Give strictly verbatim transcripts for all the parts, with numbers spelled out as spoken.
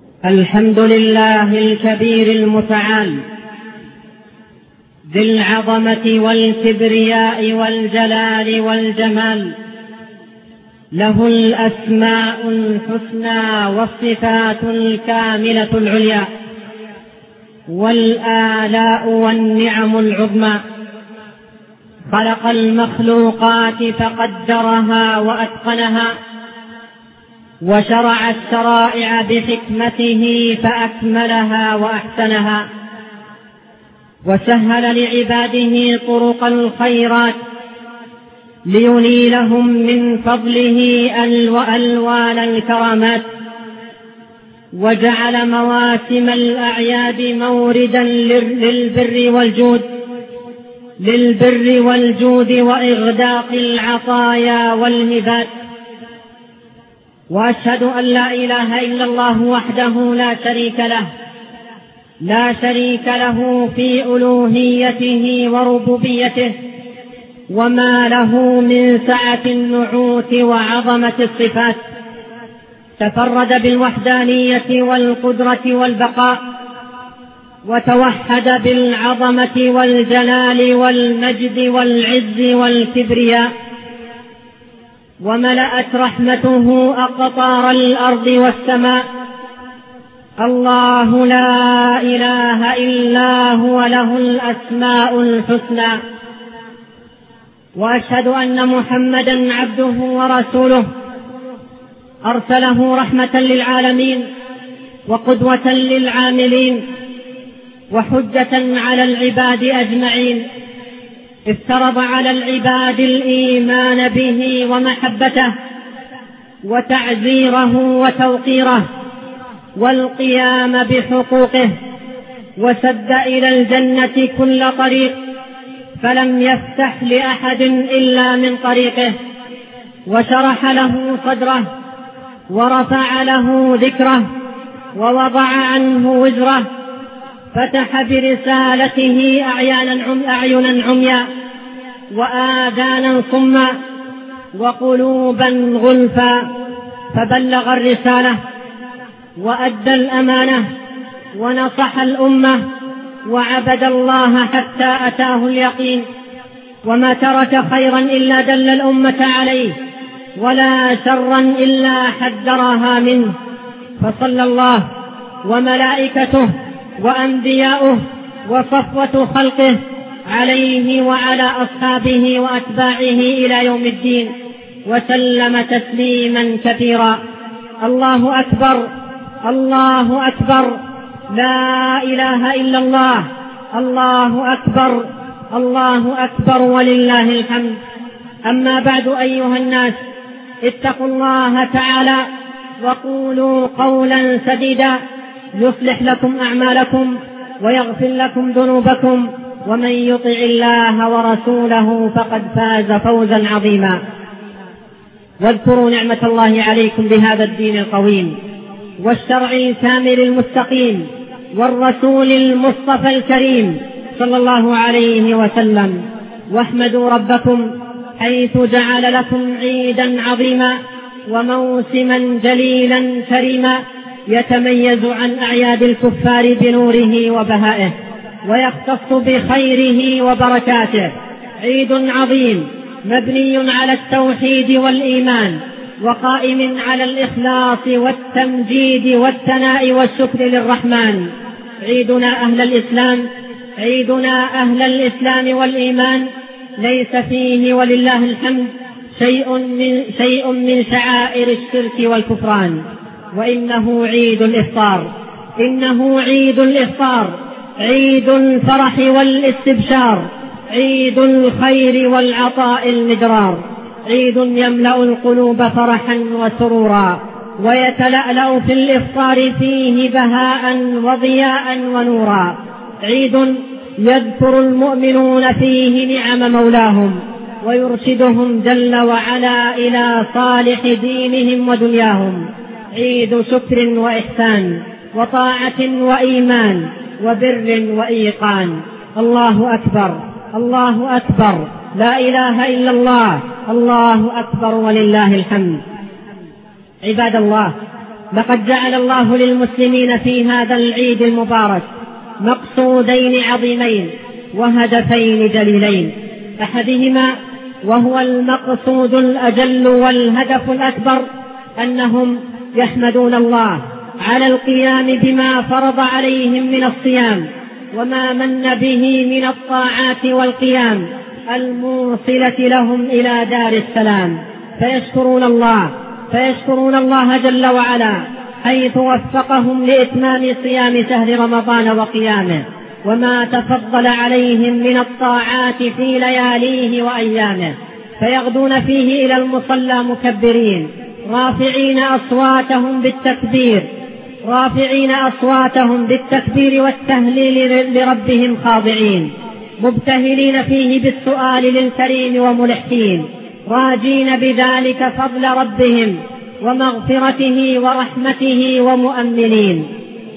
الحمد لله الكبير المتعال ذي العظمة والكبرياء والجلال والجمال، له الأسماء الحسنى والصفات الكاملة العليا والآلاء والنعم العظمى. خلق المخلوقات فقدرها وأتقنها، وشرع الشرائع بحكمته فأكملها وأحسنها، وسهل لعباده طرق الخيرات لينيلهم من فضله ألوان الكرامات، وجعل مواسم الأعياد موردا للبر والجود للبر والجود وإغداق العطايا والهبات. وأشهد أن لا إله إلا الله وحده لا شريك له لا شريك له في ألوهيته وربوبيته، وما له من سعة النعوت وعظمة الصفات. تفرد بالوحدانية والقدرة والبقاء، وتوحد بالعظمة والجلال والمجد والعز والكبرياء، وملأت رحمته أقطار الأرض والسماء. الله لا إله إلا هو، له الأسماء الحسنى. وأشهد أن محمدًا عبده ورسوله، أرسله رحمة للعالمين وقدوة للعاملين وحجة على العباد أجمعين. افترض على العباد الإيمان به ومحبته وتعزيره وتوقيره والقيام بحقوقه، وسد إلى الجنة كل طريق، فلم يفتح لأحد إلا من طريقه، وشرح له صدره ورفع له ذكره ووضع عنه وزره. فتح برسالته أعينا عميا وآذانا صما وقلوبا غلفا، فبلغ الرسالة وأدى الأمانة ونصح الأمة وعبد الله حتى أتاه اليقين، وما ترك خيرا إلا دل الأمة عليه، ولا شرا إلا حذرها منه. فصلى الله وملائكته وأنبياؤه وصفوة خلقه عليه وعلى أصحابه وأتباعه إلى يوم الدين، وسلم تسليما كثيرا. الله أكبر، الله أكبر، لا إله إلا الله، الله أكبر، الله أكبر، ولله الحمد. أما بعد، أيها الناس، اتقوا الله تعالى وقولوا قولا سديدا يصلح لكم أعمالكم ويغفر لكم ذنوبكم، ومن يطع الله ورسوله فقد فاز فوزا عظيما. واذكروا نعمة الله عليكم بهذا الدين القويم والشرع الكامل المستقيم والرسول المصطفى الكريم صلى الله عليه وسلم، واحمدوا ربكم حيث جعل لكم عيدا عظيما وموسما جليلا كريما يتميز عن أعياد الكفار بنوره وبهائه، ويختص بخيره وبركاته. عيد عظيم مبني على التوحيد والإيمان، وقائم على الإخلاص والتمجيد والثناء والشكر للرحمن. عيدنا أهل الإسلام عيدنا أهل الإسلام والإيمان ليس فيه ولله الحمد شيء من, شيء من شعائر الشرك والكفران، وإنه عيد الإفطار إنه عيد الإفطار عيد الفرح والاستبشار، عيد الخير والعطاء المدرار، عيد يملأ القلوب فرحا وسرورا، ويتلألأ في الإفطار فيه بهاء وضياء ونورا. عيد يذكر المؤمنون فيه نعم مولاهم، ويرشدهم جل وعلا إلى صالح دينهم ودنياهم. عيد شكر وإحسان وطاعة وإيمان وبر وإيقان. الله أكبر، الله أكبر، لا إله إلا الله، الله أكبر ولله الحمد. عباد الله، لقد جعل الله للمسلمين في هذا العيد المبارك مقصودين عظيمين وهدفين جليلين. أحدهما وهو المقصود الأجل والهدف الأكبر أنهم يحمدون الله على القيام بما فرض عليهم من الصيام وما من به من الطاعات والقيام الموصلة لهم إلى دار السلام، فيشكرون الله فيشكرون الله جل وعلا حيث وفقهم لإتمام صيام شهر رمضان وقيامه وما تفضل عليهم من الطاعات في لياليه وأيامه، فيغدون فيه إلى المصلى مكبرين رافعين أصواتهم بالتكبير رافعين أصواتهم بالتكبير والتهليل لربهم خاضعين، مبتهلين فيه بالسؤال للكريم وملحين، راجين بذلك فضل ربهم ومغفرته ورحمته ومؤملين.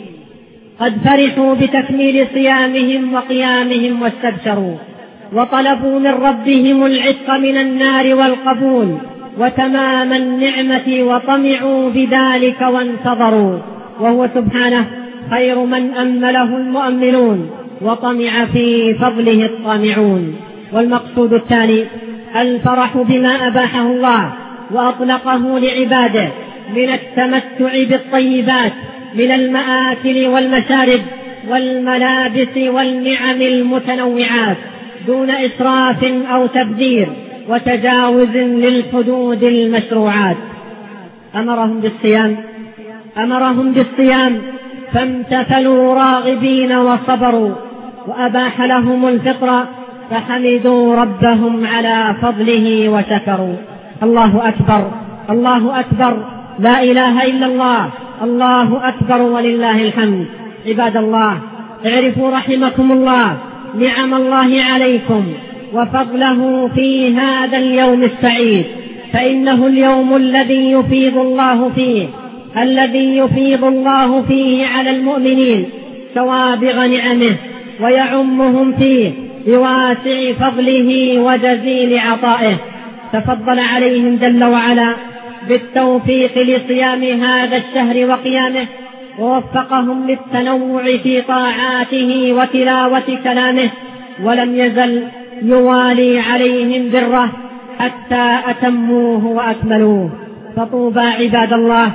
قد فرحوا بتكميل صيامهم وقيامهم واستبشروا وطلبوا من ربهم العتق من النار والقبول وتمام النعمة وطمعوا بذلك وانتظروا، وهو سبحانه خير من أمله المؤملون وطمع في فضله الطامعون. والمقصود الثاني الفرح بما أباحه الله وأطلقه لعباده من التمتع بالطيبات من المآكل والمشارب والملابس والنعم المتنوعات دون إسراف أو تبذير وتجاوز للحدود المشروعات. أمرهم بالصيام أمرهم بالصيام فامتثلوا راغبين وصبروا، وأباح لهم الفطر فحمدوا ربهم على فضله وشكروا. الله أكبر الله أكبر، لا إله إلا الله، الله أكبر ولله الحمد. عباد الله، اعرفوا رحمكم الله نعم الله عليكم وفضله في هذا اليوم السعيد، فإنه اليوم الذي يفيض الله فيه الذي يفيض الله فيه على المؤمنين سوابغ نعمه ويعمهم فيه بواسع فضله وجزيل عطائه، تفضل عليهم جل وعلا بالتوفيق لصيام هذا الشهر وقيامه، ووفقهم للتنوع في طاعاته وتلاوة كلامه، ولم يزل يوالي عليهم بره حتى أتموه وأكملوه. فطوبى عباد الله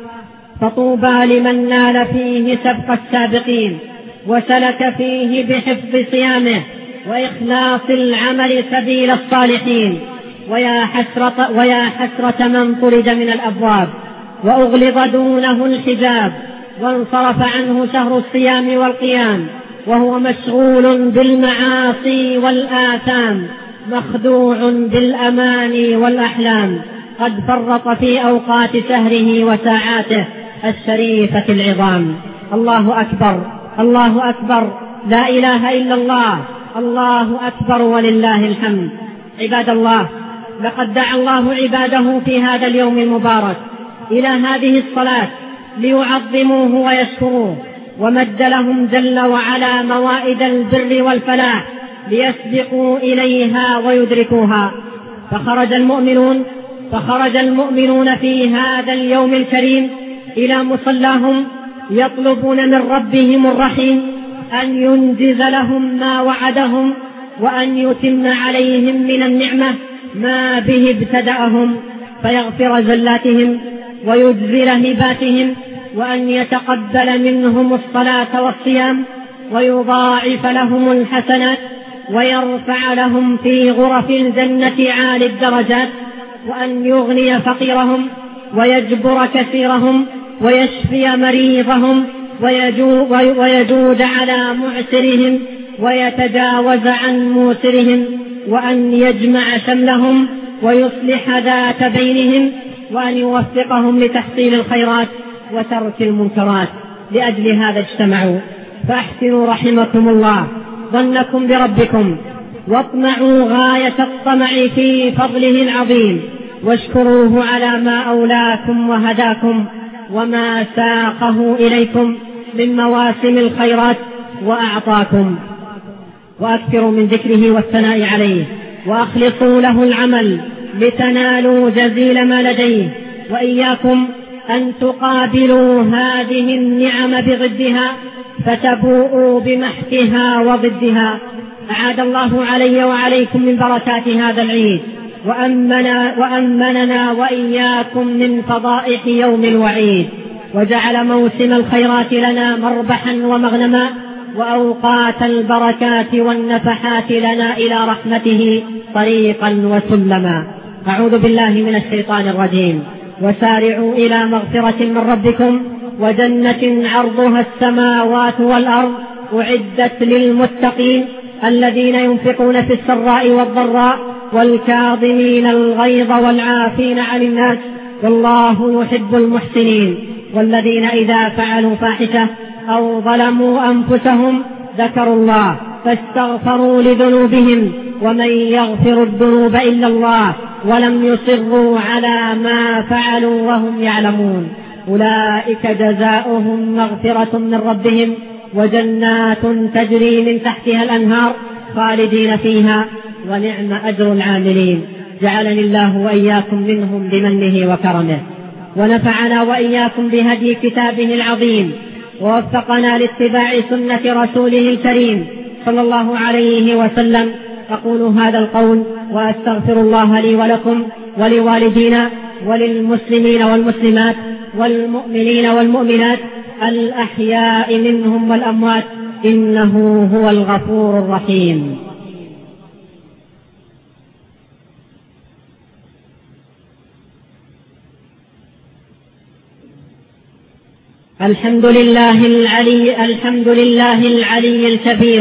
فطوبى لمن نال فيه سبق السابقين وسلك فيه بحفظ صيامه وإخلاص العمل سبيل الصالحين. ويا حسرة, ويا حسرة من طرد من الأبواب وأغلظ دونه الحجاب وانصرف عنه شهر الصيام والقيام وهو مشغول بالمعاصي والآثام مخدوع بالأماني والأحلام، قد فرط في أوقات شهره وساعاته الشريفة العظام. الله أكبر الله أكبر، لا إله إلا الله، الله أكبر ولله الحمد. عباد الله، لقد دعا الله عباده في هذا اليوم المبارك إلى هذه الصلاة ليعظموه ويشكروه، ومد لهم جل وعلا موائد البر والفلاح ليسبقوا إليها ويدركوها. فخرج المؤمنون فخرج المؤمنون في هذا اليوم الكريم إلى مصلاهم يطلبون من ربهم الرحيم أن ينجز لهم ما وعدهم وأن يتم عليهم من النعمة ما به ابتدأهم، فيغفر زلاتهم ويجزل هباتهم، وأن يتقبل منهم الصلاة والصيام ويضاعف لهم الحسنات ويرفع لهم في غرف الجنة عالي الدرجات، وأن يغني فقيرهم ويجبر كثيرهم ويشفي مريضهم ويجود على معسرهم ويتجاوز عن موسرهم، وأن يجمع شملهم ويصلح ذات بينهم، وأن يوفقهم لتحصيل الخيرات وترك المنكرات. لأجل هذا اجتمعوا، فاحسنوا رحمكم الله ظنكم بربكم، واطمعوا غاية الطمع في فضله العظيم، واشكروه على ما أولاكم وهداكم وما ساقه إليكم من مواسم الخيرات وأعطاكم. وأكثروا من ذكره والثناء عليه، وأخلصوا له العمل لتنالوا جزيل ما لديه. وإياكم أن تقابلوا هذه النعم بضدها فتبوءوا بمحكها وضدها. أعاد الله علي وعليكم من بركات هذا العيد، وأمنا وأمننا وإياكم من فضائح يوم الوعيد، وجعل موسم الخيرات لنا مربحا ومغنما، وأوقات البركات والنفحات لنا إلى رحمته طريقا وسلما. أعوذ بالله من الشيطان الرجيم. وسارعوا إلى مغفرة من ربكم وجنة عرضها السماوات والأرض أعدت للمتقين الذين ينفقون في السراء والضراء والكاظمين الغيظ والعافين عن الناس والله يحب المحسنين. والذين إذا فعلوا فاحشة أو ظلموا أنفسهم ذكروا الله فاستغفروا لذنوبهم ومن يغفر الذنوب إلا الله ولم يصروا على ما فعلوا وهم يعلمون أولئك جزاؤهم مغفرة من ربهم وجنات تجري من تحتها الأنهار خالدين فيها ونعم أجر العاملين. جعلني الله وإياكم منهم بمنه وكرمه، ونفعنا وإياكم بهدي كتابه العظيم، ووفقنا لاتباع سنة رسوله الكريم صلى الله عليه وسلم. أقول هذا القول وأستغفر الله لي ولكم ولوالدينا وللمسلمين والمسلمات والمؤمنين والمؤمنات الأحياء منهم والأموات، إنه هو الغفور الرحيم. الحمد لله العلي الحمد لله العلي الكبير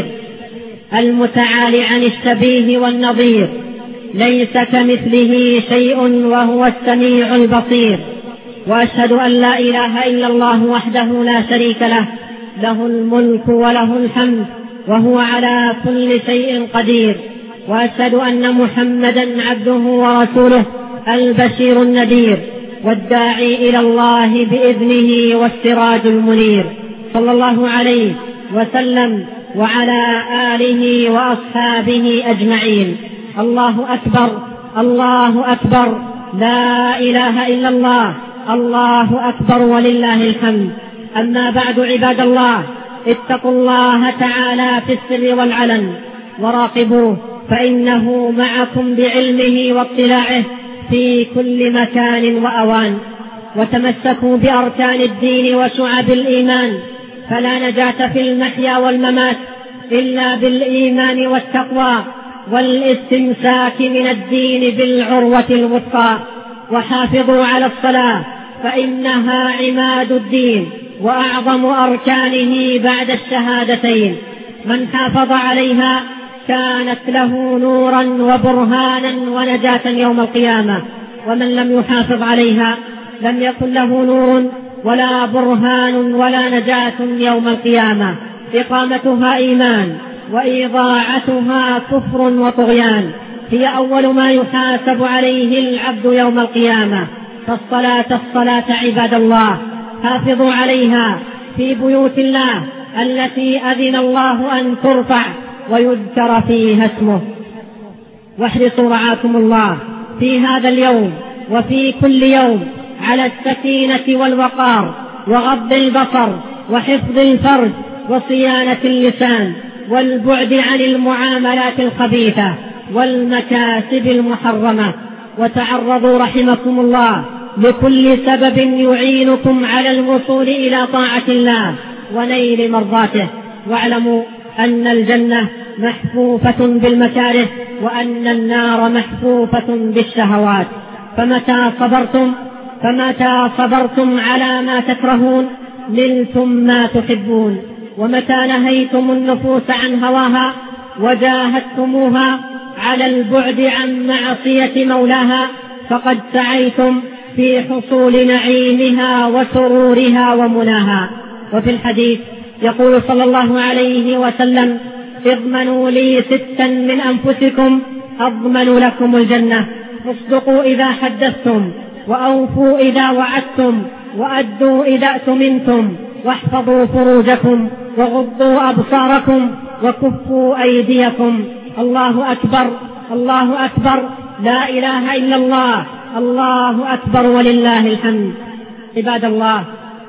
المتعالي عن الشبيه والنظير، ليس كمثله شيء وهو السميع البصير. وأشهد أن لا إله إلا الله وحده لا شريك له، له الملك وله الحمد وهو على كل شيء قدير. وأشهد أن محمدا عبده ورسوله البشير النذير والداعي إلى الله بإذنه والسراج المنير، صلى الله عليه وسلم وعلى آله وأصحابه أجمعين. الله أكبر الله أكبر، لا إله إلا الله، الله أكبر ولله الحمد. أما بعد عباد الله، اتقوا الله تعالى في السر والعلن وراقبوه، فإنه معكم بعلمه واطلاعه في كل مكان وأوان. وتمسكوا بأركان الدين وشعب الإيمان، فلا نجاة في المحيا والممات إلا بالإيمان والتقوى والاستمساك من الدين بالعروة الوثقى. وحافظوا على الصلاة فإنها عماد الدين وأعظم أركانه بعد الشهادتين. من حافظ عليها كانت له نورا وبرهانا ونجاة يوم القيامة، ومن لم يحافظ عليها لم يكن له نور ولا برهان ولا نجاة يوم القيامة. إقامتها إيمان وإضاعتها كفر وطغيان. هي أول ما يحاسب عليه العبد يوم القيامة. فالصلاة الصلاة عباد الله، حافظوا عليها في بيوت الله التي أذن الله أن ترفع ويذكر فيها اسمه. واحرصوا رعاكم الله في هذا اليوم وفي كل يوم على السكينة والوقار وغض البصر وحفظ الفرج وصيانة اللسان والبعد عن المعاملات الخبيثة والمكاسب المحرمة. وتعرضوا رحمكم الله لكل سبب يعينكم على الوصول إلى طاعة الله ونيل مرضاته. واعلموا أن الجنة محفوفة بالمكاره وأن النار محفوفة بالشهوات. فمتى صبرتم فمتى صبرتم على ما تكرهون نلتم ما تحبون. ومتى نهيتم النفوس عن هواها وجاهدتموها على البعد عن معصية مولاها فقد سعيتم في حصول نعيمها وسرورها ومناها. وفي الحديث يقول صلى الله عليه وسلم: اضمنوا لي ستا من أنفسكم أضمن لكم الجنة. اصدقوا إذا حدثتم، وأوفوا إذا وعدتم، وأدوا إذا أتمنتم، واحفظوا فروجكم، وغضوا أبصاركم، وكفوا أيديكم. الله أكبر الله أكبر، لا إله إلا الله، الله أكبر ولله الحمد. عباد الله،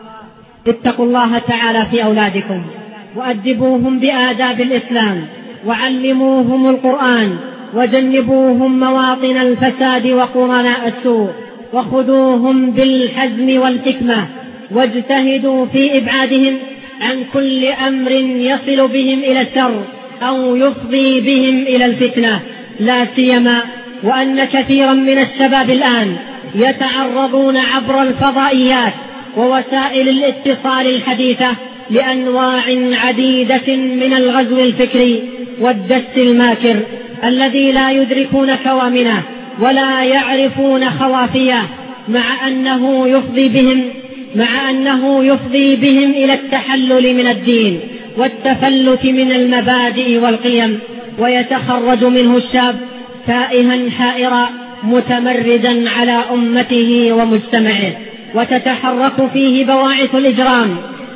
اتقوا الله تعالى في أولادكم وأدبوهم بآداب الإسلام، وعلموهم القرآن، وجنبوهم مواطن الفساد وقرناء السوء، وخذوهم بالحزم والحكمة، واجتهدوا في إبعادهم عن كل أمر يصل بهم إلى الشر أو يفضي بهم إلى الفتنة، لا سيما وأن كثيرا من الشباب الآن يتعرضون عبر الفضائيات ووسائل الاتصال الحديثة لأنواع عديدة من الغزو الفكري والدس الماكر الذي لا يدركون كوامنه ولا يعرفون خوافيه، مع أنه يفضي بهم مع أنه يفضي بهم إلى التحلل من الدين والتفلت من المبادئ والقيم، ويتخرج منه الشاب تائها حائرا متمردا على أمته ومجتمعه، وتتحرك فيه بواعث الإجرام،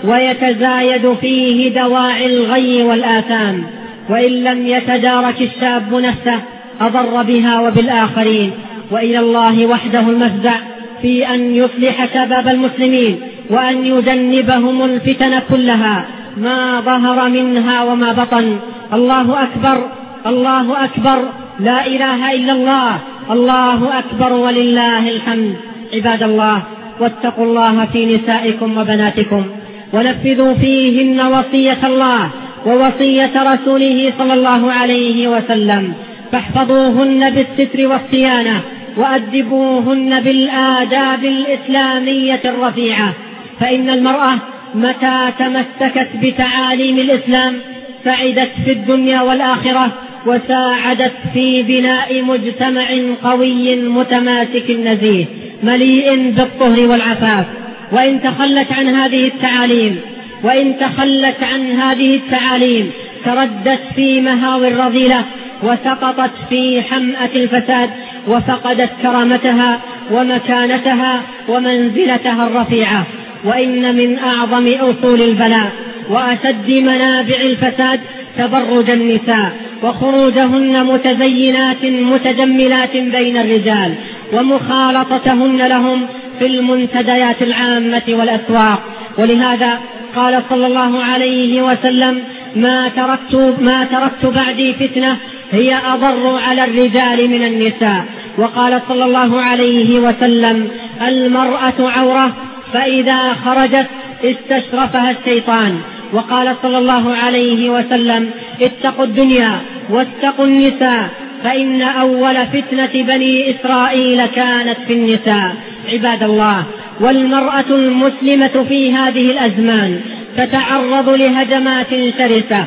ويتزايد فيه دواعي الغي والآثام. وإن لم يتدارك الشاب نفسه أضر بها وبالآخرين، وإلى الله وحده المفزع في أن يصلح شباب المسلمين وأن يجنبهم الفتن كلها ما ظهر منها وما بطن. الله أكبر، الله أكبر، لا إله إلا الله، الله أكبر ولله الحمد. عباد الله، واتقوا الله في نسائكم وبناتكم، ونفذوا فيهن وصية الله ووصية رسوله صلى الله عليه وسلم، فاحفظوهن بالستر والصيانة، وأدبوهن بالآداب الإسلامية الرفيعة، فإن المرأة متى تمسكت بتعاليم الإسلام سعدت في الدنيا والآخرة، وساعدت في بناء مجتمع قوي متماسك نزيه مليء بالطهر والعفاف. وإن تخلت عن هذه التعاليم وإن تخلت عن هذه التعاليم تردت في مهاوي الرذيلة، وسقطت في حمأة الفساد، وفقدت كرامتها ومكانتها ومنزلتها الرفيعة. وإن من أعظم أصول البلاء وأشد منابع الفساد تبرج النساء، وخروجهن متزينات متجملات بين الرجال، ومخالطتهن لهم في المنتديات العامة والأسواق. ولهذا قال صلى الله عليه وسلم: ما تركت, ما تركت بعدي فتنة هي أضر على الرجال من النساء. وقال صلى الله عليه وسلم: المرأة عورة، فإذا خرجت استشرفها الشيطان. وقال صلى الله عليه وسلم: اتقوا الدنيا واتقوا النساء، فإن أول فتنة بني إسرائيل كانت في النساء. عباد الله، والمرأة المسلمة في هذه الأزمان تتعرض لهجمات شرسة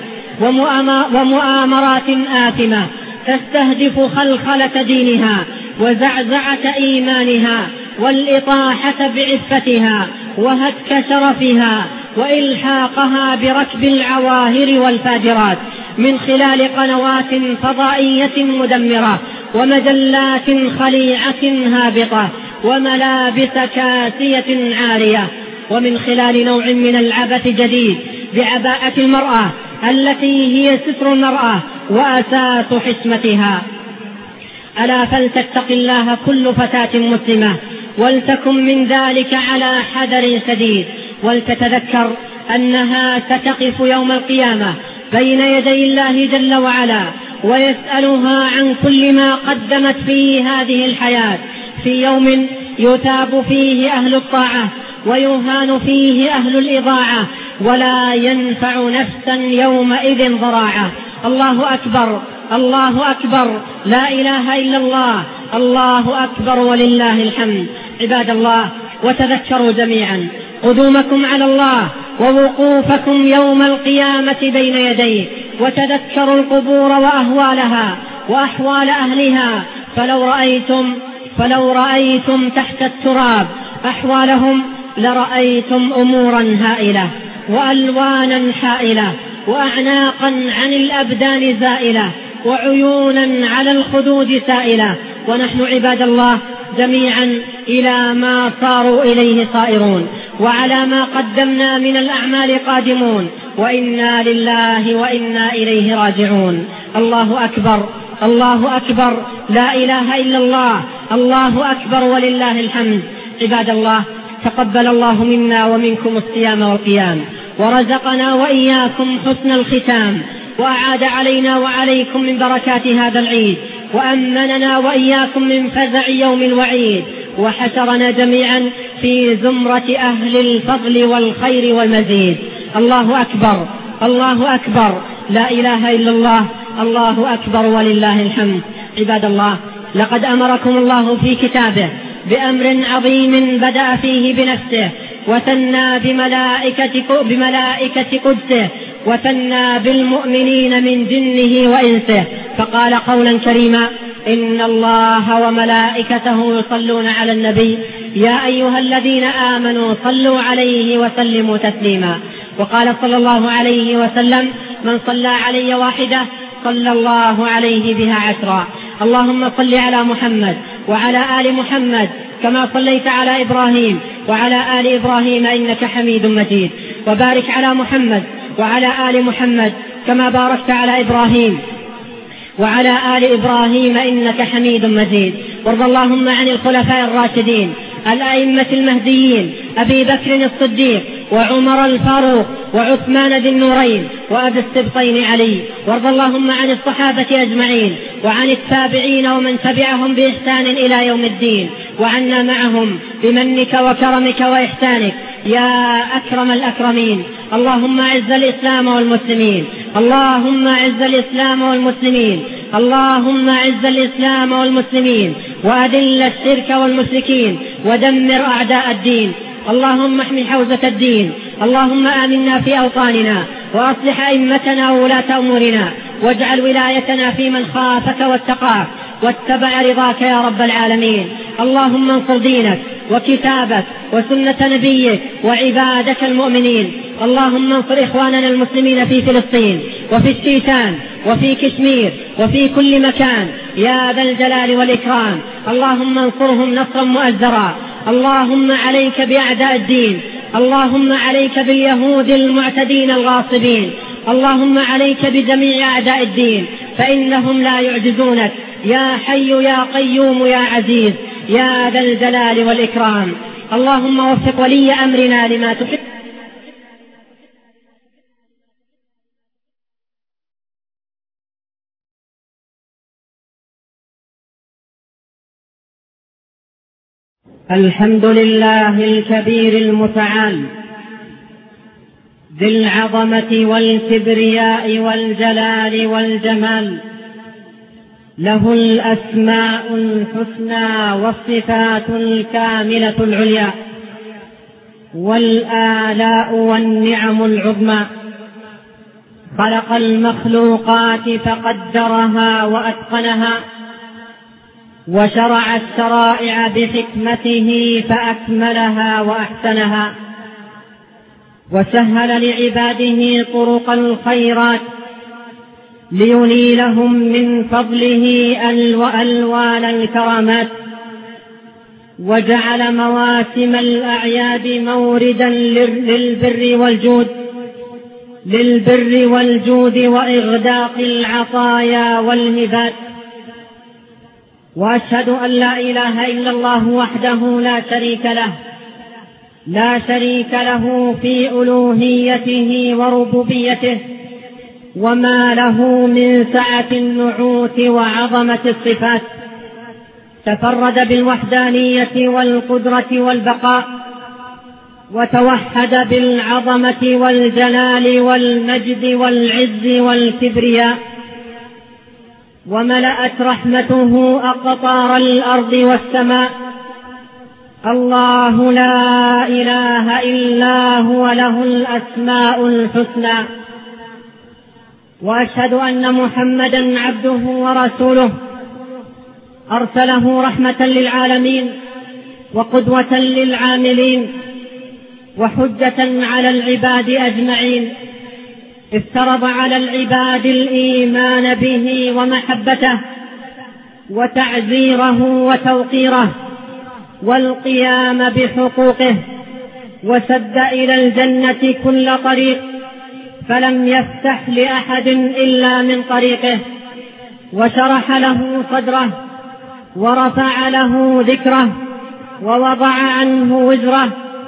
ومؤامرات آثمة تستهدف خلخلة دينها وزعزعة إيمانها والإطاحة بعفتها وهتك شرفها وإلحاقها بركب العواهر والفاجرات من خلال قنوات فضائية مدمرة ومجلات خليعة هابطة وملابس كاسية عارية، ومن خلال نوع من العبث جديد بعباءة المرأة التي هي ستر المرأة وأساس حشمتها. ألا فلتتق الله كل فتاة مسلمة، ولتكن من ذلك على حذر شديد، ولتتذكر أنها ستقف يوم القيامة بين يدي الله جل وعلا ويسألها عن كل ما قدمت في هذه الحياة، في يوم يتاب فيه أهل الطاعة ويهان فيه أهل الإضاعة، ولا ينفع نفسا يومئذ ضراعة. الله أكبر، الله أكبر، لا إله إلا الله، الله أكبر ولله الحمد. عباد الله، وتذكروا جميعا قدومكم على الله ووقوفكم يوم القيامة بين يديه، وتذكروا القبور وأهوالها وأحوال أهلها، فلو رأيتم فلو رأيتم تحت التراب أحوالهم لرأيتم أمورا هائلة وألوانا حائلة وأعناقا عن الأبدان زائلة وعيونا على الخدود سائلة. ونحن عباد الله جميعا إلى ما صاروا إليه صائرون، وعلى ما قدمنا من الأعمال قادمون، وإنا لله وإنا إليه راجعون. الله أكبر، الله أكبر، لا إله إلا الله، الله أكبر ولله الحمد. عباد الله، تقبل الله منا ومنكم الصيام والقيام، ورزقنا وإياكم حسن الختام، وأعاد علينا وعليكم من بركات هذا العيد، وأمننا وإياكم من فزع يوم الوعيد، وحشرنا جميعا في زمرة أهل الفضل والخير والمزيد. الله أكبر، الله أكبر، لا إله إلا الله، الله أكبر ولله الحمد. عباد الله، لقد أمركم الله في كتابه بأمر عظيم بدأ فيه بنفسه، وثنى بملائكة, بملائكة قدسه، وثنى بالمؤمنين من جنه وإنسه، فقال قولا كريما: إن الله وملائكته يصلون على النبي يا أيها الذين آمنوا صلوا عليه وسلموا تسليما. وقال صلى الله عليه وسلم: من صلى علي واحدة صلى الله عليه بها عشرا. اللهم صل على محمد وعلى آل محمد كما صليت على إبراهيم وعلى آل إبراهيم إنك حميد مجيد، وبارك على محمد وعلى آل محمد كما باركت على إبراهيم وعلى آل إبراهيم إنك حميد مجيد. وارض اللهم عن الخلفاء الراشدين الأئمة المهديين أبي بكر الصديق وعمر الفاروق وعثمان ذي النورين وأبي السبطين علي. وارض اللهم عن الصحابة أجمعين وعن التابعين ومن تبعهم بإحسان إلى يوم الدين، وعنا معهم بمنك وكرمك وإحسانك يا أكرم الأكرمين. اللهم أعز الإسلام والمسلمين، اللهم أعز الإسلام والمسلمين، اللهم أعز الإسلام والمسلمين، وأذل الشرك والمشركين، ودمر أعداء الدين. اللهم احمي حوزة الدين، اللهم آمنا في أوطاننا، وأصلح أئمتنا وولاة أمورنا، واجعل ولايتنا في من خافك واتقاك واتبع رضاك يا رب العالمين. اللهم انصر دينك وكتابك وسنة نبيك وعبادك المؤمنين. اللهم انصر إخواننا المسلمين في فلسطين وفي الشيشان وفي كشمير وفي كل مكان يا ذا الجلال والإكرام. اللهم انصرهم نصرا مؤزرا. اللهم عليك بأعداء الدين، اللهم عليك باليهود المعتدين الغاصبين، اللهم عليك بجميع أعداء الدين فإنهم لا يعجزونك يا حي يا قيوم يا عزيز يا ذا الجلال والإكرام. اللهم وفق ولي أمرنا لما تحب. الحمد لله الكبير المتعال ذي العظمة والكبرياء والجلال والجمال، له الأسماء الحسنى والصفات الكاملة العليا، والآلاء والنعم العظمى. خلق المخلوقات فقدرها وأتقنها، وشرع الشرائع بحكمته فأكملها وأحسنها، وسهل لعباده طرق الخيرات لينيلهم من فضله ألوان الكرامات، وجعل مواسم الأعياد موردا للبر والجود للبر والجود وإغداق العطايا والهبات. وأشهد أن لا إله إلا الله وحده لا شريك له لا شريك له في ألوهيته وربوبيته، وما له من سعة النعوت وعظمة الصفات. تفرد بالوحدانية والقدرة والبقاء، وتوحد بالعظمة والجلال والمجد والعز والكبرياء، وملأت رحمته أقطار الأرض والسماء. الله لا إله إلا هو، له الأسماء الحسنى. وأشهد أن محمدا عبده ورسوله، أرسله رحمة للعالمين وقدوة للعاملين وحجة على العباد أجمعين. افترض على العباد الإيمان به ومحبته وتعزيره وتوقيره والقيام بحقوقه، وسد إلى الجنة كل طريق، فلم يفتح لأحد إلا من طريقه، وشرح له صدره ورفع له ذكره ووضع عنه وزره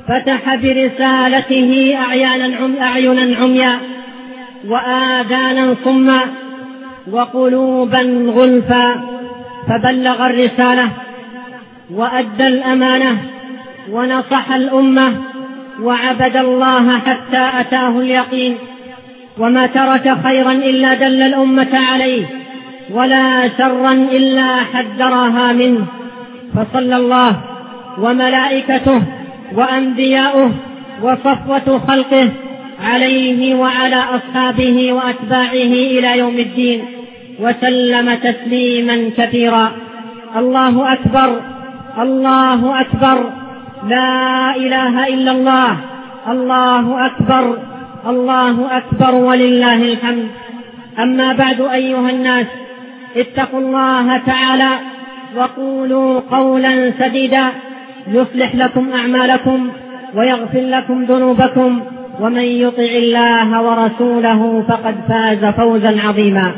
فتح برسالته أعينا عميا وآذانا صما وقلوبا غلفا، فبلغ الرسالة وأدى الأمانة ونصح الأمة وعبد الله حتى أتاه اليقين، وما ترك خيرا إلا دل الأمة عليه ولا شرا إلا حذرها منه. فصلى الله وملائكته وأنبياؤه وصفوة خلقه عليه وعلى أصحابه وأتباعه إلى يوم الدين، وسلم تسليما كثيرا. الله أكبر، الله أكبر، لا إله إلا الله، الله أكبر، الله أكبر ولله الحمد. أما بعد أيها الناس، اتقوا الله تعالى وقولوا قولا سديدا يصلح لكم أعمالكم ويغفر لكم ذنوبكم، ومن يطع الله ورسوله فقد فاز فوزا عظيما.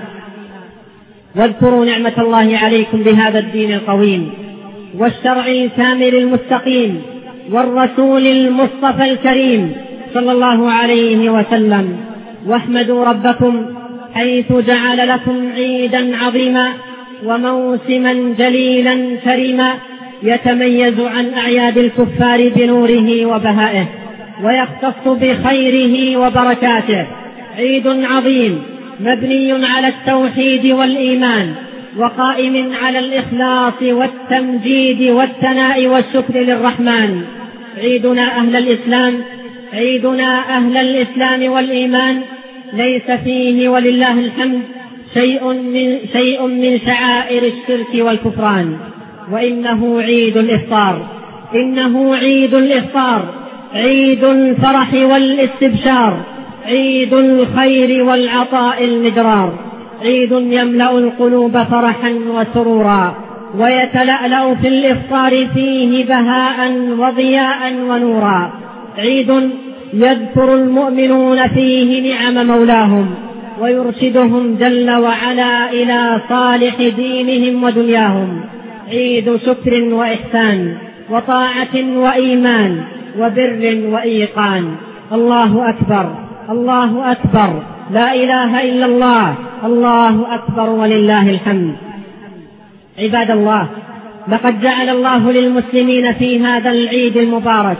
واذكروا نعمة الله عليكم بهذا الدين القويم والشرع الكامل المستقيم والرسول المصطفى الكريم صلى الله عليه وسلم، واحمدوا ربكم حيث جعل لكم عيدا عظيما وموسما جليلا كريما يتميز عن أعياد الكفار بنوره وبهائه ويختص بخيره وبركاته. عيد عظيم مبني على التوحيد والإيمان وقائم على الإخلاص والتمجيد والثناء والشكر للرحمن. عيدنا أهل الإسلام عيدنا أهل الإسلام والإيمان ليس فيه ولله الحمد شيء من, شيء من شعائر الشرك والكفران، وإنه عيد الإفطار، إنه عيد الإفطار، عيد الفرح والاستبشار، عيد الخير والعطاء المدرار، عيد يملأ القلوب فرحا وسرورا ويتلألأ في الإفطار فيه بهاء وضياء ونورا. عيد يذكر المؤمنون فيه نعم مولاهم ويرشدهم جل وعلا إلى صالح دينهم ودنياهم. عيد شكر وإحسان وطاعة وإيمان وبر وإيقان. الله أكبر، الله أكبر، لا إله إلا الله، الله أكبر ولله الحمد. عباد الله، لقد جعل الله للمسلمين في هذا العيد المبارك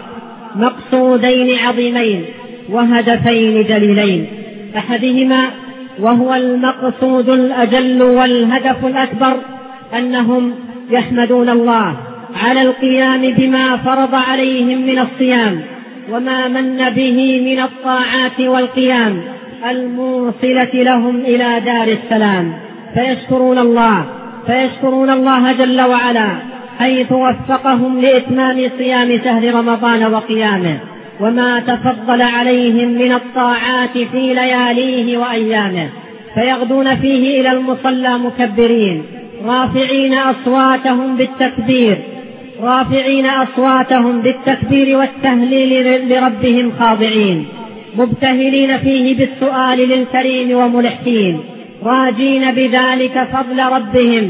مقصودين عظيمين وهدفين جليلين. أحدهما وهو المقصود الأجل والهدف الأكبر أنهم يحمدون الله على القيام بما فرض عليهم من الصيام وما من به من الطاعات والقيام الموصلة لهم إلى دار السلام، فيشكرون الله فيشكرون الله جل وعلا حيث وفقهم لإتمام صيام شهر رمضان وقيامه وما تفضل عليهم من الطاعات في لياليه وأيامه، فيغدون فيه إلى المصلى مكبرين رافعين أصواتهم بالتكبير رافعين أصواتهم بالتكبير والتهليل لربهم خاضعين، مبتهلين فيه بالسؤال للكريم وملحين، راجين بذلك فضل ربهم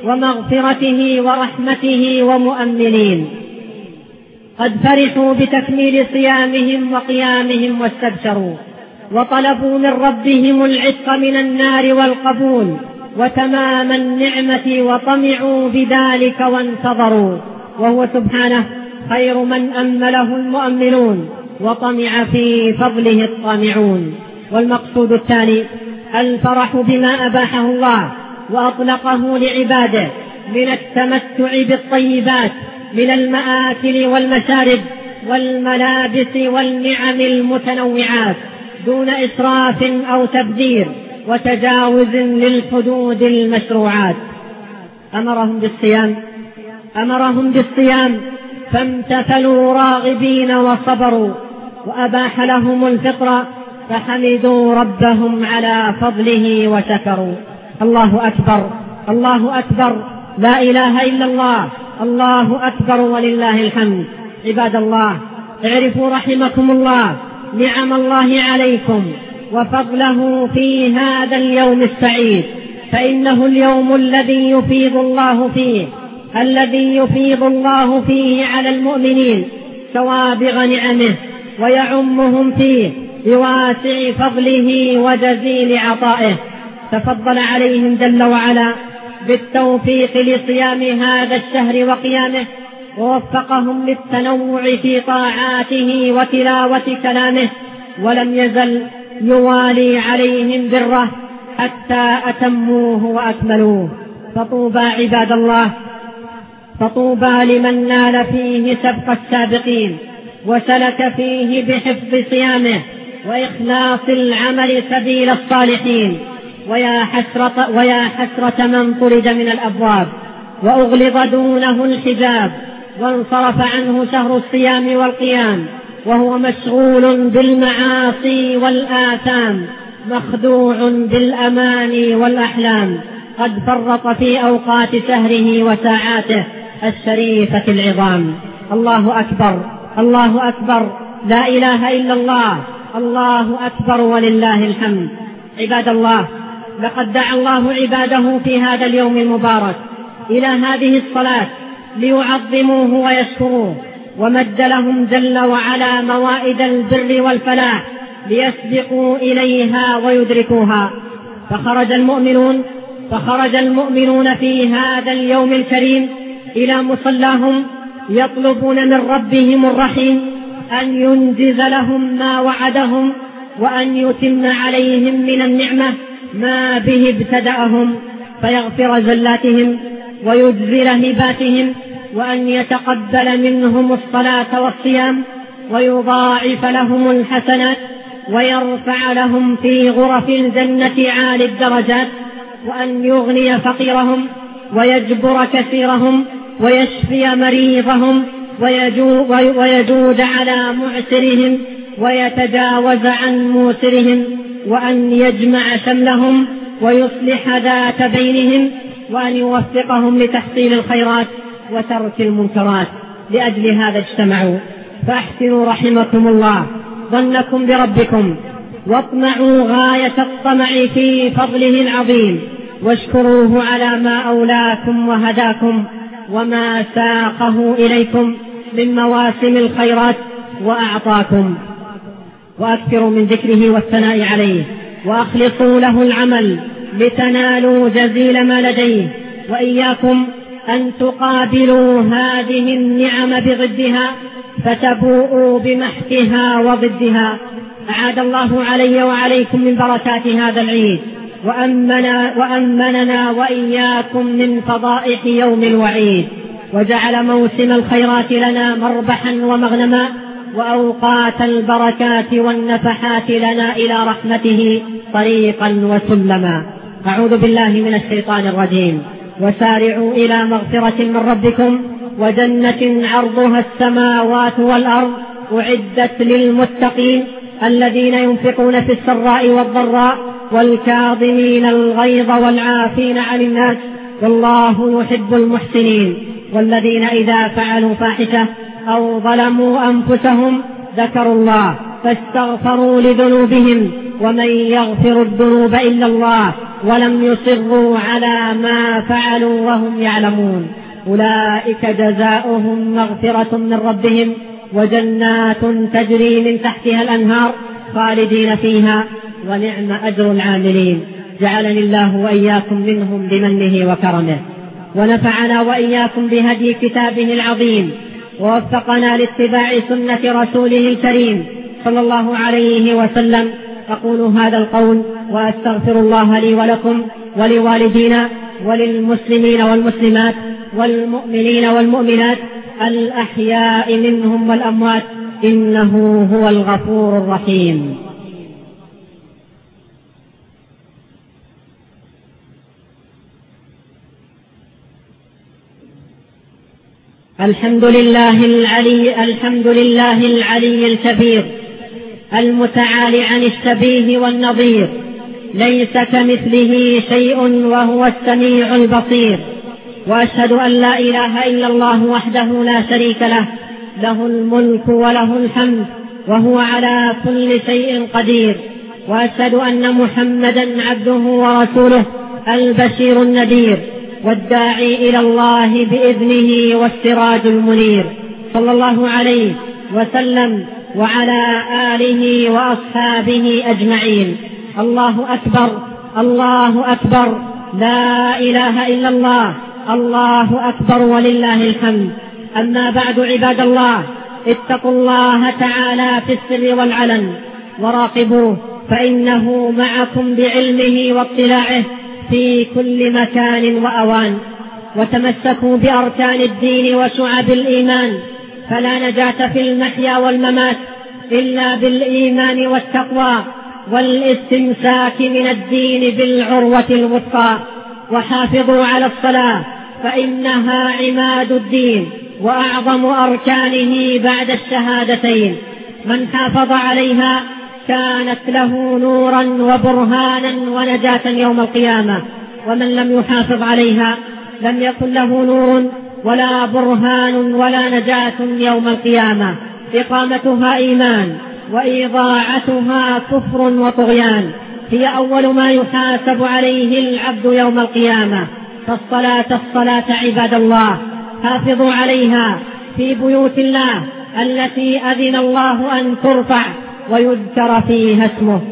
ومغفرته ورحمته ومؤمنين. قد فرحوا بتكميل صيامهم وقيامهم واستبشروا وطلبوا من ربهم العتق من النار والقبول وتمام النعمة وطمعوا بذلك وانتظروا، وهو سبحانه خير من أمله المؤمنون وطمع في فضله الطامعون. والمقصود الثاني الفرح بما أباحه الله وأطلقه لعباده من التمتع بالطيبات من المآكل والمشارب والملابس والنعم المتنوعات دون إسراف أو تبذير وتجاوز للحدود المشروعات. أمرهم بالصيام أمرهم بالصيام فامتثلوا راغبين وصبروا، وأباح لهم الفطر فحمدوا ربهم على فضله وشكروا. الله أكبر، الله أكبر، لا إله إلا الله، الله أكبر ولله الحمد. عباد الله، اعرفوا رحمكم الله نعم الله عليكم وفضله في هذا اليوم السعيد، فإنه اليوم الذي يفيض الله فيه الذي يفيض الله فيه على المؤمنين سوابغ نعمه ويعمهم فيه بواسع فضله وجزيل عطائه. تفضل عليهم جل وعلا بالتوفيق لصيام هذا الشهر وقيامه، ووفقهم للتنوع في طاعاته وتلاوة كلامه، ولم يزل يوالي عليهم بره حتى أتموه وأكملوه. فطوبى عباد الله، فطوبى لمن نال فيه سبق السابقين وسلك فيه بحفظ صيامه وإخلاص العمل سبيل الصالحين. ويا حسرة, ويا حسرة من طرد من الأبواب وأغلظ دونه الحجاب وانصرف عنه شهر الصيام والقيام، وهو مشغول بالمعاصي والآثام، مخدوع بالأماني والأحلام، قد فرط في أوقات شهره وساعاته الشريفة العظام. الله أكبر، الله أكبر، لا إله إلا الله، الله أكبر ولله الحمد. عباد الله، لقد دعا الله عباده في هذا اليوم المبارك إلى هذه الصلاة ليعظموه ويشكروه، ومد لهم جل وعلا موائد البر والفلاح ليسبقوا إليها ويدركوها. فخرج المؤمنون فخرج المؤمنون في هذا اليوم الكريم إلى مصلاهم يطلبون من ربهم الرحيم أن ينجز لهم ما وعدهم، وأن يتم عليهم من النعمة ما به ابتدأهم، فيغفر زلاتهم ويجزل هباتهم، وأن يتقبل منهم الصلاة والصيام، ويضاعف لهم الحسنات، ويرفع لهم في غرف الجنة عالي الدرجات، وأن يغني فقيرهم ويجبر كثيرهم ويشفي مريضهم ويجود على معسرهم ويتجاوز عن موسرهم، وأن يجمع شملهم ويصلح ذات بينهم، وأن يوفقهم لتحصيل الخيرات وترك المنكرات. لأجل هذا اجتمعوا، فأحسنوا رحمكم الله ظنكم بربكم، واطمعوا غاية الطمع في فضله العظيم، واشكروه على ما أولاكم وهداكم وما ساقه إليكم من مواسم الخيرات وأعطاكم. وأكثروا من ذكره والثناء عليه، وأخلصوا له العمل لتنالوا جزيل ما لديه. وإياكم أن تقابلوا هذه النعم بضدها فتبوءوا بمحكها وضدها. أعاد الله علي وعليكم من بركات هذا العيد، وأمنا وأمننا وإياكم من فضائح يوم الوعيد، وجعل موسم الخيرات لنا مربحا ومغنما، وأوقات البركات والنفحات لنا إلى رحمته طريقا وسلما. أعوذ بالله من الشيطان الرجيم. وسارعوا إلى مغفرة من ربكم وجنة عرضها السماوات والأرض أعدت للمتقين الذين ينفقون في السراء والضراء والكاظمين الغيظ والعافين عن الناس والله يحب المحسنين. والذين إذا فعلوا فاحشة أو ظلموا أنفسهم ذكروا الله فاستغفروا لذنوبهم ومن يغفر الذنوب إلا الله ولم يصروا على ما فعلوا وهم يعلمون أولئك جزاؤهم مغفرة من ربهم وجنات تجري من تحتها الأنهار خالدين فيها ونعم أجر العاملين. جعلني الله وإياكم منهم بمنه وكرمه، ونفعنا وإياكم بهدي كتابه العظيم، ووفقنا لاتباع سنة رسوله الكريم صلى الله عليه وسلم. أقول هذا القول وأستغفر الله لي ولكم ولوالدينا وللمسلمين والمسلمات والمؤمنين والمؤمنات الأحياء منهم والأموات، إنه هو الغفور الرحيم. الحمد لله العلي الحمد لله العلي الكبير المتعالي عن الشبيه والنظير، ليس كمثله شيء وهو السميع البصير. وأشهد أن لا إله إلا الله وحده لا شريك له، له الملك وله الحمد وهو على كل شيء قدير. وأشهد أن محمدا عبده ورسوله البشير النذير والداعي إلى الله بإذنه والسراج المنير، صلى الله عليه وسلم وعلى آله وأصحابه أجمعين. الله أكبر، الله أكبر، لا إله إلا الله، الله أكبر ولله الحمد. أما بعد عباد الله، اتقوا الله تعالى في السر والعلن وراقبوه، فإنه معكم بعلمه واطلاعه في كل مكان وأوان. وتمسكوا بأركان الدين وشعب الإيمان، فلا نجاة في المحيا والممات إلا بالإيمان والتقوى والاستمساك من الدين بالعروة الوثقى. وحافظوا على الصلاة فإنها عماد الدين وأعظم أركانه بعد الشهادتين. من حافظ عليها كانت له نورا وبرهانا ونجاة يوم القيامة، ومن لم يحافظ عليها لم يكن له نور ولا برهان ولا نجاة يوم القيامة. إقامتها إيمان وإضاعتها كفر وطغيان. هي أول ما يحاسب عليه العبد يوم القيامة. فالصلاة الصلاة عباد الله، حافظوا عليها في بيوت الله التي أذن الله أن ترفع ويذكر فيها اسمه.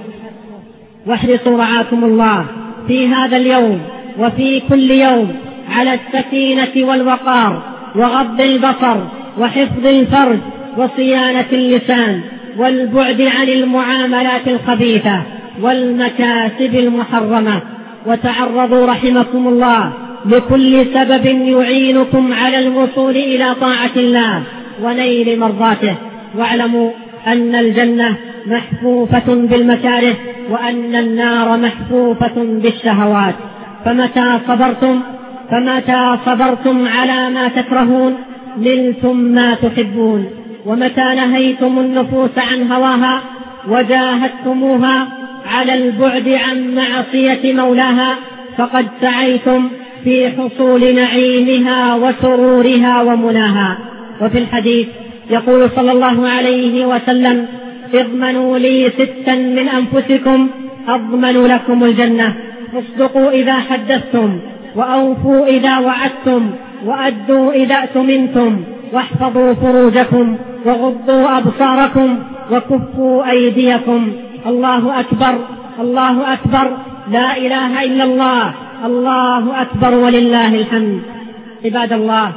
واحرصوا رعاكم الله في هذا اليوم وفي كل يوم على السكينة والوقار وغض البصر وحفظ الفرج وصيانة اللسان والبعد عن المعاملات الخبيثة والمكاسب المحرمة. وتعرضوا رحمكم الله لكل سبب يعينكم على الوصول إلى طاعة الله ونيل مرضاته. واعلموا أن الجنة محفوفة بالمكاره وأن النار محفوفة بالشهوات. فمتى صبرتم فمتى صبرتم على ما تكرهون نلتم ما تحبون. ومتى نهيتم النفوس عن هواها وجاهدتموها على البعد عن معصية مولاها فقد سعيتم في حصول نعيمها وسرورها ومناها. وفي الحديث يقول صلى الله عليه وسلم: اضمنوا لي ستا من أنفسكم أضمن لكم الجنة. اصدقوا إذا حدثتم، وأوفوا إذا وعدتم، وأدوا إذا أتمنتم، واحفظوا فروجكم، وغضوا أبصاركم، وكفوا أيديكم. الله أكبر، الله أكبر، لا إله إلا الله، الله أكبر ولله الحمد. عباد الله،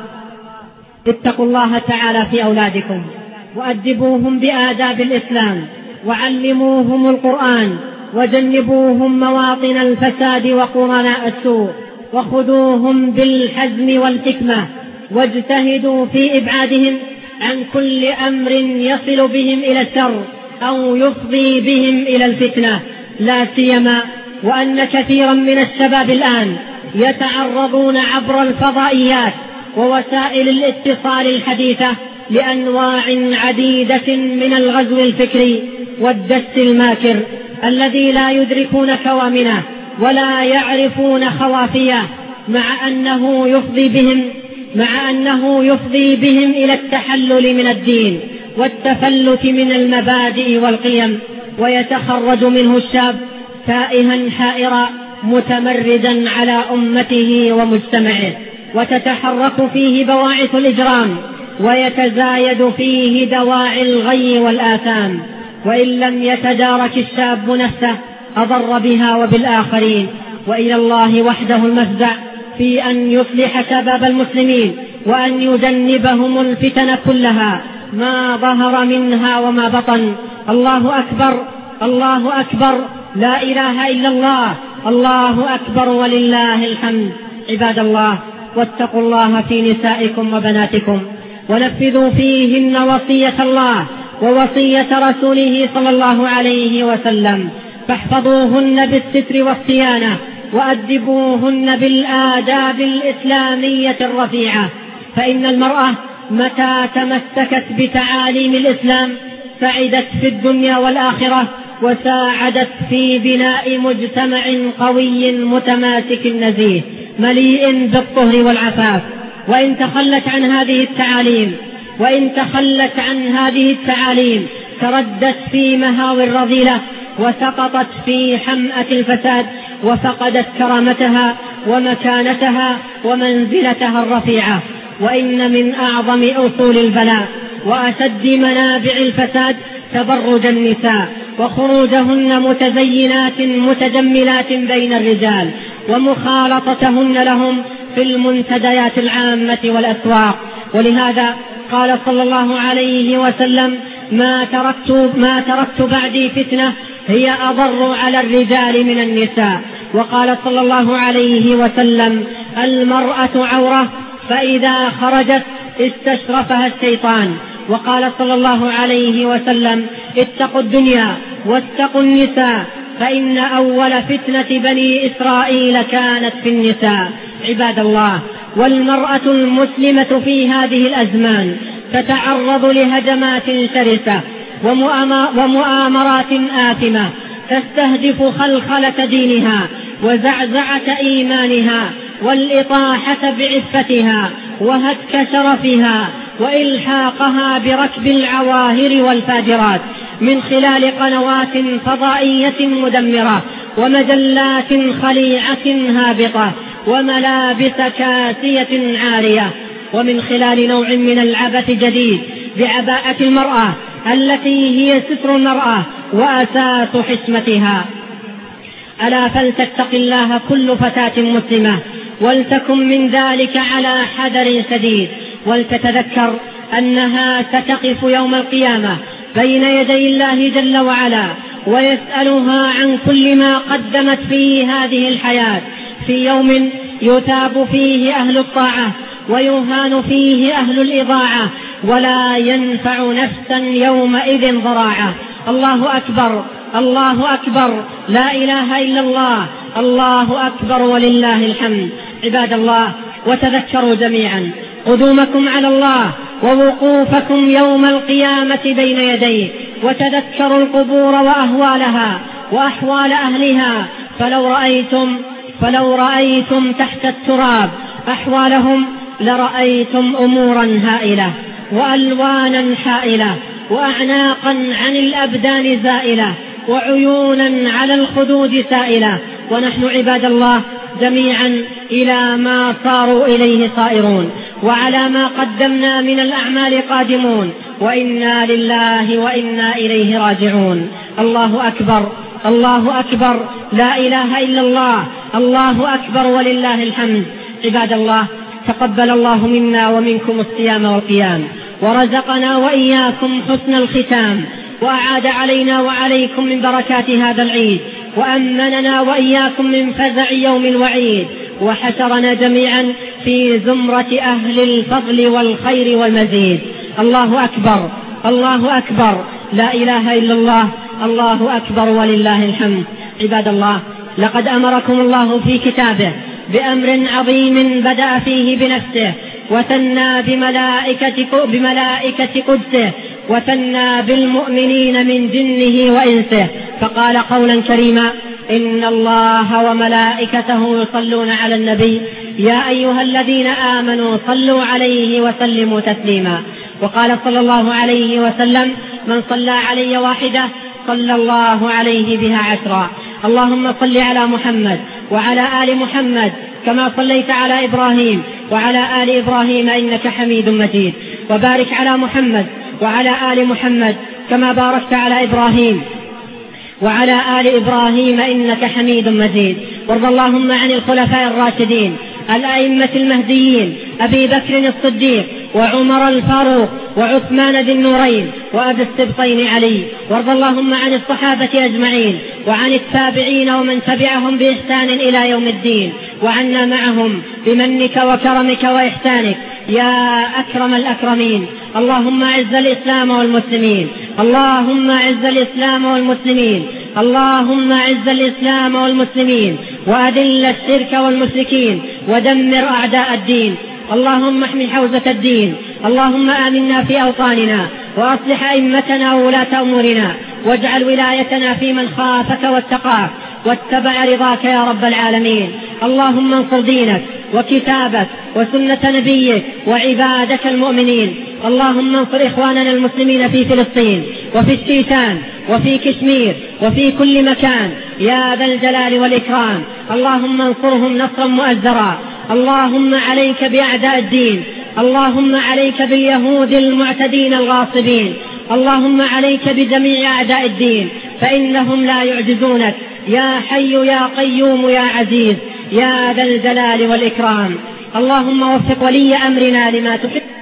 اتقوا الله تعالى في أولادكم وأدبوهم بآداب الإسلام، وعلموهم القرآن، وجنبوهم مواطن الفساد وقرناء السوء، وخذوهم بالحزم والحكمة، واجتهدوا في إبعادهم عن كل أمر يصل بهم إلى الشر أو يفضي بهم إلى الفتنة. لا سيما وأن كثيرا من الشباب الآن يتعرضون عبر الفضائيات ووسائل الاتصال الحديثة لأنواع عديدة من الغزو الفكري والدس الماكر الذي لا يدركون كوامنه ولا يعرفون خوافيه، مع أنه يفضي بهم مع أنه يفضي بهم إلى التحلل من الدين والتفلت من المبادئ والقيم. ويتخرج منه الشاب تائها حائرا متمردا على أمته ومجتمعه، وتتحرك فيه بواعث الإجرام، ويتزايد فيه دواعي الغي والآثام. وإن لم يتدارك الشاب نفسه أضر بها وبالآخرين. وإلى الله وحده المفزع في أن يصلح شباب المسلمين وأن يجنبهم الفتن كلها ما ظهر منها وما بطن. الله أكبر، الله أكبر، لا إله إلا الله، الله أكبر ولله الحمد. عباد الله، واتقوا الله في نسائكم وبناتكم، ونفذوا فيهن وصية الله ووصية رسوله صلى الله عليه وسلم، فاحفظوهن بالستر والصيانة، وأدبوهن بالآداب الإسلامية الرفيعة. فإن المرأة متى تمسكت بتعاليم الإسلام سعدت في الدنيا والآخرة، وساعدت في بناء مجتمع قوي متماسك نزيه مليء بالطهر والعفاف. وإن تخلت عن هذه التعاليم وإن تخلت عن هذه التعاليم تردت في مهاوي الرذيلة، وسقطت في حمأة الفساد، وفقدت كرامتها ومكانتها ومنزلتها الرفيعة. وإن من أعظم أصول البلاء وأشد منابع الفساد تبرج النساء وخروجهن متزينات متجملات بين الرجال ومخالطتهن لهم في المنتديات العامة والأسواق. ولهذا قال صلى الله عليه وسلم: ما تركت, ما تركت بعدي فتنة هي أضر على الرجال من النساء. وقال صلى الله عليه وسلم: المرأة عورة فإذا خرجت استشرفها الشيطان. وقال صلى الله عليه وسلم: اتقوا الدنيا واتقوا النساء فإن أول فتنة بني إسرائيل كانت في النساء. عباد الله، والمرأة المسلمة في هذه الأزمان تتعرض لهجمات شرسة ومؤامرات آثمة تستهدف خلخلة دينها وزعزعة إيمانها والإطاحة بعفتها وهتك شرفها وإلحاقها بركب العواهر والفاجرات من خلال قنوات فضائية مدمرة ومجلات خليعة هابطة وملابس كاسية عارية، ومن خلال نوع من العبث جديد بعباءة المرأة التي هي ستر المرأة وأساس حشمتها. ألا فلتتق الله كل فتاة مسلمة ولتكن من ذلك على حذر شديد، ولتتذكر أنها ستقف يوم القيامة بين يدي الله جل وعلا ويسألها عن كل ما قدمت في هذه الحياة، في يوم يثاب فيه أهل الطاعة ويهان فيه أهل الإضاعة ولا ينفع نفسا يومئذ ضراعة. الله أكبر، الله أكبر، لا إله إلا الله، الله أكبر ولله الحمد. عباد الله، وتذكروا جميعا قدومكم على الله ووقوفكم يوم القيامة بين يديه، وتذكروا القبور وأهوالها وأحوال أهلها، فلو رأيتم فلو رأيتم تحت التراب أحوالهم لرأيتم أمورا هائلة وألوانا حائلة وأعناقا عن الأبدان زائلة وعيونا على الخدود سائلة، ونحن عباد الله جميعا إلى ما صاروا إليه صائرون وعلى ما قدمنا من الأعمال قادمون، وإنا لله وإنا إليه راجعون. الله أكبر، الله أكبر، لا إله إلا الله، الله أكبر ولله الحمد. عباد الله، تقبل الله منا ومنكم الصيام والقيام، ورزقنا وإياكم حسن الختام، وأعاد علينا وعليكم من بركات هذا العيد، وأمننا وإياكم من فزع يوم الوعيد، وحشرنا جميعا في زمرة أهل الفضل والخير والمزيد. الله أكبر، الله أكبر، لا إله إلا الله، الله أكبر ولله الحمد. عباد الله، لقد أمركم الله في كتابه بأمر عظيم بدأ فيه بنفسه وثنى بملائكة, بملائكة قدسه وثنى بالمؤمنين من جنه وإنسه، فقال قولا كريما: إن الله وملائكته يصلون على النبي يا أيها الذين آمنوا صلوا عليه وسلموا تسليما. وقال صلى الله عليه وسلم: من صلى علي واحدة صلى الله عليه بها عشرا. اللهم صل على محمد وعلى آل محمد كما صليت على إبراهيم وعلى آل إبراهيم إنك حميد مجيد، وبارك على محمد وعلى آل محمد كما باركت على إبراهيم وعلى آل إبراهيم إنك حميد مجيد. وارض اللهم عن الخلفاء الراشدين الأئمة المهديين أبي بكر الصديق وعمر الفاروق وعثمان ذي النورين وأبي السبطين علي. وارض اللهم عن الصحابة أجمعين وعن التابعين ومن تبعهم بإحسان إلى يوم الدين، وعنا معهم بمنك وكرمك وإحسانك يا أكرم الأكرمين. اللهم أعز الإسلام والمسلمين، اللهم أعز الإسلام والمسلمين، اللهم أعز الإسلام والمسلمين وأذل الشرك والمشركين ودمر أعداء الدين. اللهم احمي حوزة الدين، اللهم آمنا في أوطاننا وأصلح أئمتنا وولاة أمورنا، واجعل ولايتنا في من خافك واتقاك واتبع رضاك يا رب العالمين. اللهم انصر دينك وكتابك وسنة نبيك وعبادك المؤمنين. اللهم انصر إخواننا المسلمين في فلسطين وفي الشيشان وفي كشمير وفي كل مكان يا ذا الجلال والإكرام. اللهم انصرهم نصرا مؤزرا. اللهم عليك بأعداء الدين اللهم عليك باليهود المعتدين الغاصبين، اللهم عليك بجميع أعداء الدين فإنهم لا يعجزونك، يا حي يا قيوم يا عزيز يا ذا الجلال والإكرام. اللهم وفق ولي أمرنا لما تحب